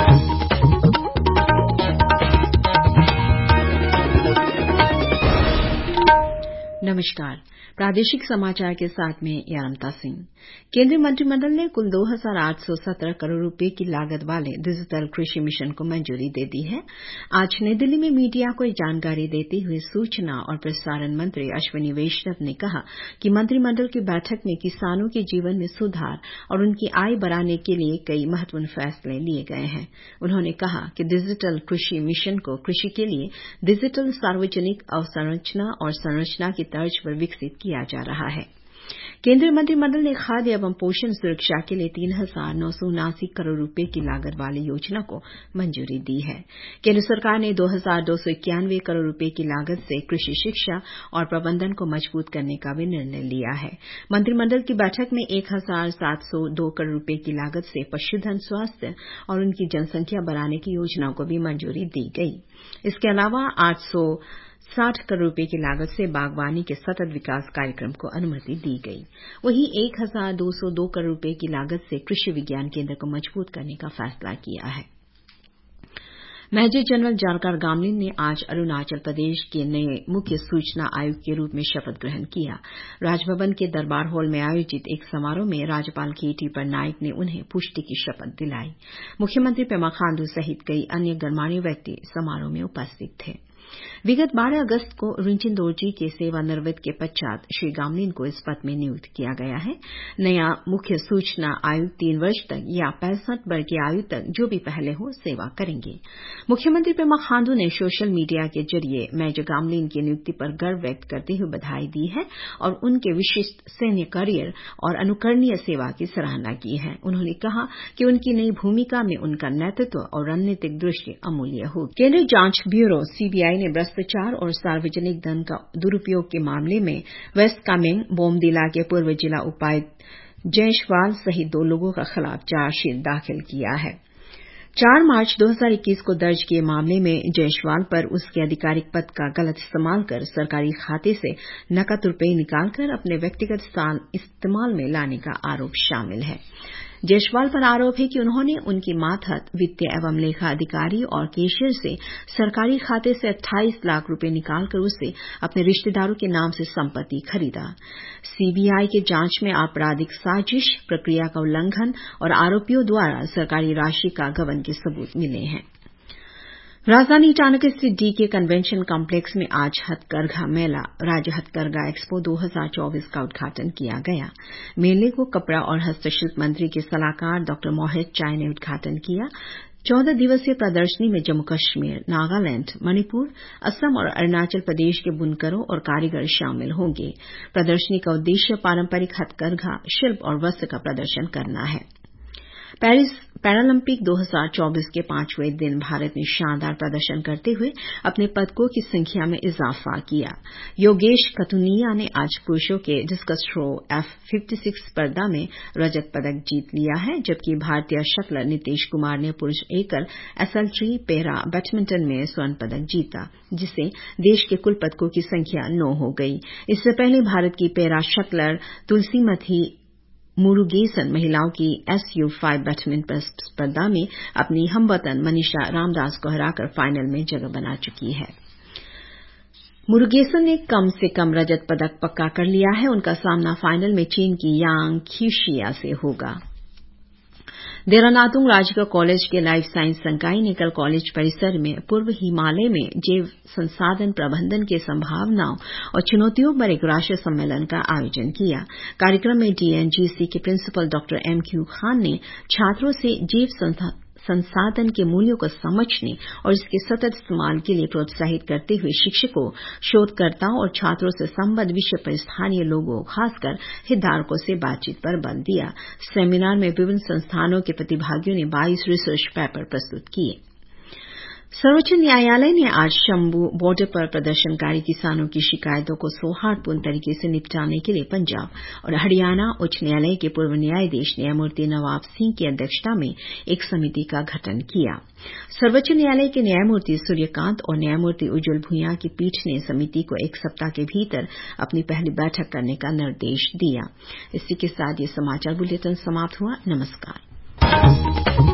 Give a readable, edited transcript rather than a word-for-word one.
नमस्कार, प्रादेशिक समाचार के साथ में यारमता सिंह। केंद्रीय मंत्रिमंडल ने कुल 2,817 करोड़ रुपए की लागत वाले डिजिटल कृषि मिशन को मंजूरी दे दी है। आज नई दिल्ली में मीडिया को जानकारी देते हुए सूचना और प्रसारण मंत्री अश्विनी वैष्णव ने कहा कि मंत्रिमंडल की बैठक में किसानों के जीवन में सुधार और उनकी आय बढ़ाने के लिए कई महत्वपूर्ण फैसले लिए गए हैं। उन्होंने कहा कि डिजिटल कृषि मिशन को कृषि के लिए डिजिटल सार्वजनिक अवसंरचना और संरचना की तर्ज पर विकसित किया जा रहा है। केंद्रीय मंत्रिमंडल ने खाद्य एवं पोषण सुरक्षा के लिए 3,979 करोड़ रुपए की लागत वाली योजना को मंजूरी दी है। केंद्र सरकार ने 2,291 करोड़ रुपए की लागत से कृषि शिक्षा और प्रबंधन को मजबूत करने का भी निर्णय लिया है। मंत्रिमंडल की बैठक में 1,702 करोड़ रुपए की लागत से पशुधन स्वास्थ्य और उनकी जनसंख्या बढ़ाने की योजना को भी मंजूरी दी गई। इसके अलावा 860 करोड़ रुपए की लागत से बागवानी के सतत विकास कार्यक्रम को अनुमति दी गई। वहीं 1,202 करोड़ रुपए की लागत से कृषि विज्ञान केंद्र को मजबूत करने का फैसला किया है। मेजर जनरल जारकर गामलिन ने आज अरुणाचल प्रदेश के नए मुख्य सूचना आयुक्त के रूप में शपथ ग्रहण किया। राजभवन के दरबार हॉल में आयोजित एक समारोह में राज्यपाल KT पटनायक ने उन्हें पुष्टि की शपथ दिलाई। मुख्यमंत्री पेमा खांडू सहित कई अन्य गणमान्य व्यक्ति समारोह में उपस्थित थे। विगत 12 अगस्त को रुचिन दोरजी के सेवानिवृत्त के पश्चात श्री गामलिन को इस पद में नियुक्त किया गया है। नया मुख्य सूचना आयुक्त 3 वर्ष तक या 65 वर्ष की आयु तक जो भी पहले हो सेवा करेंगे। मुख्यमंत्री पेमा खांडू ने सोशल मीडिया के जरिए मेजर गामलिन की नियुक्ति पर गर्व व्यक्त करते हुए बधाई दी है और उनके विशिष्ट सैन्य करियर और अनुकरणीय सेवा की सराहना की है। उन्होंने कहा कि उनकी नई भूमिका में उनका नेतृत्व और रणनीतिक दृष्टि अमूल्य होगी। केंद्रीय जांच ब्यूरो CBI ने भ्रष्टाचार और सार्वजनिक धन का दुरुपयोग के मामले में वेस्ट कामेंग बोमडिला के पूर्व जिला उपायुक्त जयशवाल सहित 2 लोगों के खिलाफ चार्जशीट दाखिल किया है। 4 मार्च 2021 को दर्ज किए मामले में जयशवाल पर उसके आधिकारिक पद का गलत इस्तेमाल कर सरकारी खाते से नकद रुपए निकालकर अपने व्यक्तिगत इस्तेमाल में लाने का आरोप शामिल है। जयशवाल पर आरोप है कि उन्होंने उनकी मातहत वित्तीय एवं लेखा अधिकारी और कैशियर से सरकारी खाते से 28 लाख रुपए निकालकर उससे अपने रिश्तेदारों के नाम से संपत्ति खरीदा। CBI के जांच में आपराधिक साजिश, प्रक्रिया का उल्लंघन और आरोपियों द्वारा सरकारी राशि का गबन के सबूत मिले हैं। राजधानी ईटानगर स्थित DK कन्वेंशन कॉम्प्लेक्स में आज हथकरघा मेला राज्य हथकरघा एक्सपो 2024 का उद्घाटन किया गया। मेले को कपड़ा और हस्तशिल्प मंत्री के सलाहकार डॉ मोहित चाई ने उद्घाटन किया। 14 दिवसीय प्रदर्शनी में जम्मू कश्मीर, नागालैंड, मणिपुर, असम और अरुणाचल प्रदेश के बुनकरों और कारीगर शामिल होंगे। प्रदर्शनी का उद्देश्य पारंपरिक हथकरघा शिल्प और वस्त्र का प्रदर्शन करना है। पेरिस पैरालंपिक 2024 के 5वें दिन भारत ने शानदार प्रदर्शन करते हुए अपने पदकों की संख्या में इजाफा किया। योगेश कथुनिया ने आज पुरुषों के डिस्कस थ्रो F56 स्पर्धा में रजत पदक जीत लिया है, जबकि भारतीय शटलर नीतीश कुमार ने पुरुष एकल SL3 पैरा बैडमिंटन में स्वर्ण पदक जीता, जिससे देश के कुल पदकों की संख्या 9 हो गई। इससे पहले भारत की पैरा शटलर तुलसीमथी मुरुगेसन महिलाओं की SU5 बैडमिंटन स्पर्धा में अपनी हमवतन मनीषा रामदास को हराकर फाइनल में जगह बना चुकी है। मुरुगेसन ने कम से कम रजत पदक पक्का कर लिया है। उनका सामना फाइनल में चीन की यांग ख्यूशिया से होगा। देरा नातुंग राजकीय कॉलेज के लाइफ साइंस संकाय ने कल कॉलेज परिसर में पूर्व हिमालय में जैव संसाधन प्रबंधन की संभावनाओं और चुनौतियों पर एक राष्ट्रीय सम्मेलन का आयोजन किया। कार्यक्रम में DNGC के प्रिंसिपल डॉ MQ खान ने छात्रों से जैव संसाधन के मूल्यों को समझने और इसके सतत इस्तेमाल के लिए प्रोत्साहित करते हुए शिक्षकों, शोधकर्ताओं और छात्रों से संबद्ध विषय पर स्थानीय लोगों, खासकर हितधारकों से बातचीत पर बल दिया। सेमिनार में विभिन्न संस्थानों के प्रतिभागियों ने 22 रिसर्च पेपर प्रस्तुत किए। सर्वोच्च न्यायालय ने आज शंभू बॉर्डर पर प्रदर्शनकारी किसानों की शिकायतों को सौहार्दपूर्ण तरीके से निपटाने के लिए पंजाब और हरियाणा उच्च न्यायालय के पूर्व न्यायाधीश न्यायमूर्ति नवाब सिंह की अध्यक्षता में एक समिति का गठन किया। सर्वोच्च न्यायालय के न्यायमूर्ति सूर्यकांत और न्यायमूर्ति उज्ज्वल भुइयां की पीठ ने समिति को 1 सप्ताह के भीतर अपनी पहली बैठक करने का निर्देश दिया। इसी के साथ ये समाचार बुलेटिन समाप्त हुआ। नमस्कार।